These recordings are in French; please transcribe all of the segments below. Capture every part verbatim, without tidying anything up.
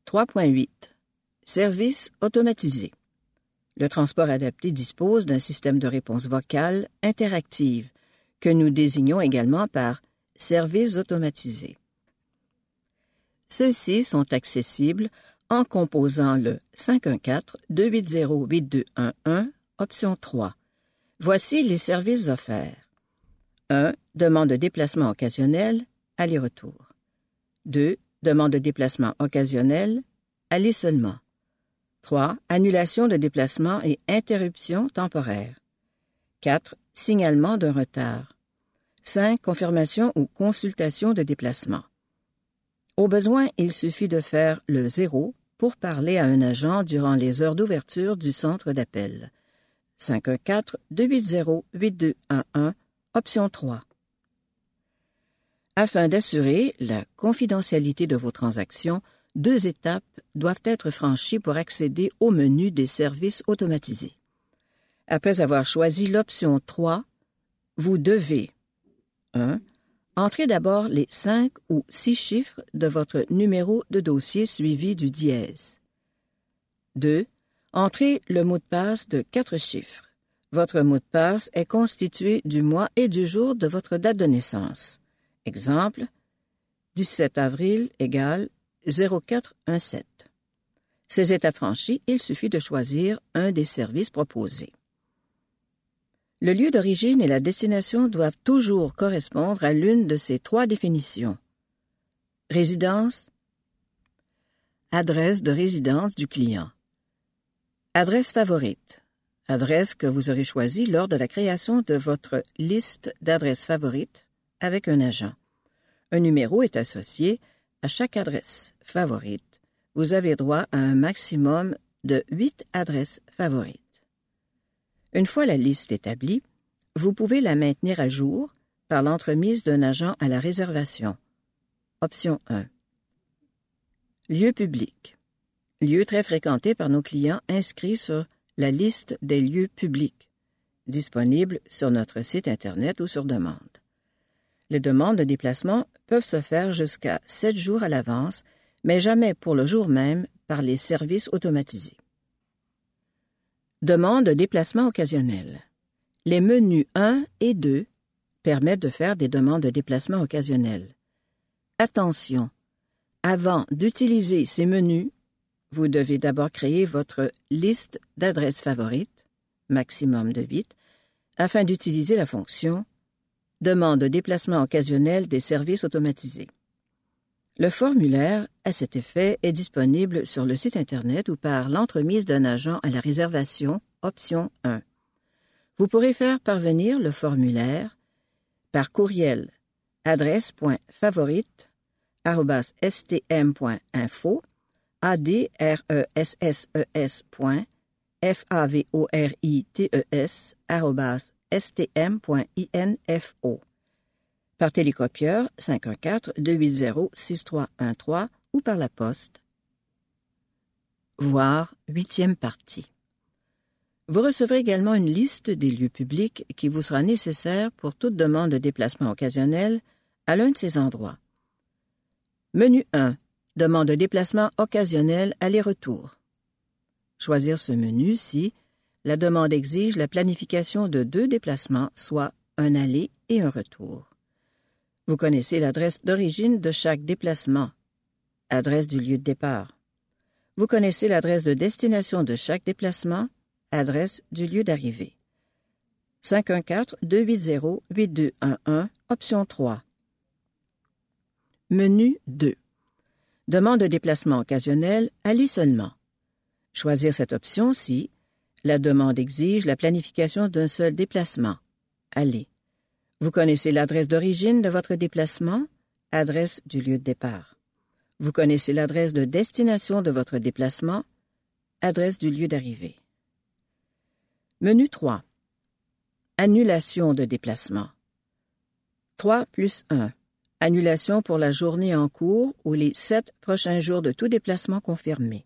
trois point huit. Service automatisé. Le transport adapté dispose d'un système de réponse vocale interactive que nous désignons également par service automatisé. Ceux-ci sont accessibles en composant le cinq un quatre, deux huit zéro, huit deux un un, option trois. Voici les services offerts. un. Demande de déplacement occasionnel, aller-retour. deux. Demande de déplacement occasionnel, aller seulement. trois. Annulation de déplacement et interruption temporaire. quatre. Signalement d'un retard. cinq. Confirmation ou consultation de déplacement. Au besoin, il suffit de faire le zéro pour parler à un agent durant les heures d'ouverture du centre d'appel. cinq un quatre, deux huit zéro, huit deux un un, option trois. Afin d'assurer la confidentialité de vos transactions, deux étapes doivent être franchies pour accéder au menu des services automatisés. Après avoir choisi l'option trois, vous devez un. Entrez d'abord les cinq ou six chiffres de votre numéro de dossier suivi du dièse. deux. Entrez le mot de passe de quatre chiffres. Votre mot de passe est constitué du mois et du jour de votre date de naissance. Exemple, dix-sept avril égale zéro quatre un sept. Ces étapes franchies, il suffit de choisir un des services proposés. Le lieu d'origine et la destination doivent toujours correspondre à l'une de ces trois définitions. Résidence, adresse de résidence du client. Adresse favorite, adresse que vous aurez choisie lors de la création de votre liste d'adresses favorites avec un agent. Un numéro est associé à chaque adresse favorite. Vous avez droit à un maximum de huit adresses favorites. Une fois la liste établie, vous pouvez la maintenir à jour par l'entremise d'un agent à la réservation. Option un. Lieu public. Lieu très fréquenté par nos clients inscrits sur la liste des lieux publics, disponible sur notre site Internet ou sur demande. Les demandes de déplacement peuvent se faire jusqu'à sept jours à l'avance, mais jamais pour le jour même par les services automatisés. Demande de déplacement occasionnel. Les menus un et deux permettent de faire des demandes de déplacement occasionnel. Attention, avant d'utiliser ces menus, vous devez d'abord créer votre liste d'adresses favorites, maximum de huit, afin d'utiliser la fonction « Demande de déplacement occasionnel des services automatisés ». Le formulaire, à cet effet, est disponible sur le site Internet ou par l'entremise d'un agent à la réservation, option un. Vous pourrez faire parvenir le formulaire par courriel adresse.favorite arobase s t m point info, adresses point favorites arobase s t m point info. Par télécopieur cinq un quatre, deux huit zéro, six trois un trois ou par la poste. Voir huitième partie. Vous recevrez également une liste des lieux publics qui vous sera nécessaire pour toute demande de déplacement occasionnel à l'un de ces endroits. Menu un. Demande de déplacement occasionnel aller-retour. Choisir ce menu si la demande exige la planification de deux déplacements, soit un aller et un retour. Vous connaissez l'adresse d'origine de chaque déplacement, adresse du lieu de départ. Vous connaissez l'adresse de destination de chaque déplacement, adresse du lieu d'arrivée. cinq un quatre, deux huit zéro, huit deux un un, option trois. Menu deux. Demande de déplacement occasionnel, aller seulement. Choisir cette option si la demande exige la planification d'un seul déplacement, aller. Vous connaissez l'adresse d'origine de votre déplacement, adresse du lieu de départ. Vous connaissez l'adresse de destination de votre déplacement, adresse du lieu d'arrivée. Menu trois. Annulation de déplacement. trois plus un. Annulation pour la journée en cours ou les sept prochains jours de tout déplacement confirmé.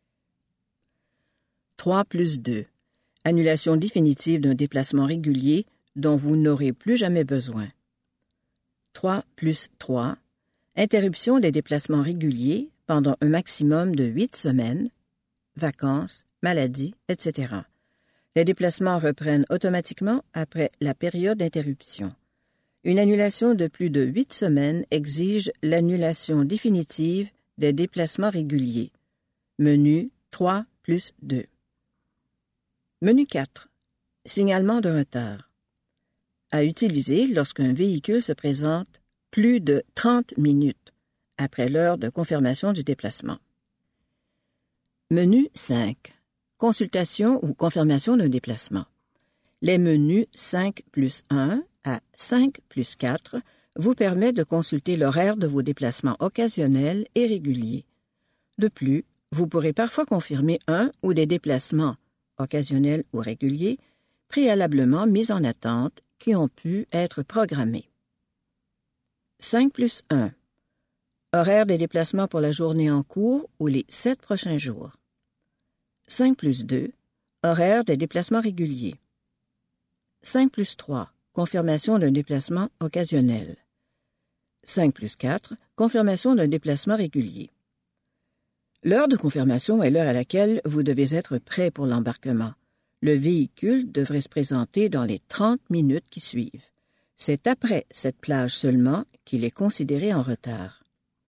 trois plus deux. Annulation définitive d'un déplacement régulier dont vous n'aurez plus jamais besoin. trois plus trois. Interruption des déplacements réguliers pendant un maximum de huit semaines, vacances, maladies, et cetera. Les déplacements reprennent automatiquement après la période d'interruption. Une annulation de plus de huit semaines exige l'annulation définitive des déplacements réguliers. Menu trois plus deux. Menu quatre. Signalement de retard. À utiliser lorsqu'un véhicule se présente plus de trente minutes après l'heure de confirmation du déplacement. Menu cinq. Consultation ou confirmation d'un déplacement. Les menus cinq plus un à cinq plus quatre vous permettent de consulter l'horaire de vos déplacements occasionnels et réguliers. De plus, vous pourrez parfois confirmer un ou des déplacements, occasionnels ou réguliers, préalablement mis en attente qui ont pu être programmés. cinq plus un. Horaire des déplacements pour la journée en cours ou les sept prochains jours. cinq plus deux. Horaire des déplacements réguliers. cinq plus trois. Confirmation d'un déplacement occasionnel. cinq plus quatre. Confirmation d'un déplacement régulier. L'heure de confirmation est l'heure à laquelle vous devez être prêt pour l'embarquement. Le véhicule devrait se présenter dans les trente minutes qui suivent. C'est après cette plage seulement qu'il est considéré en retard.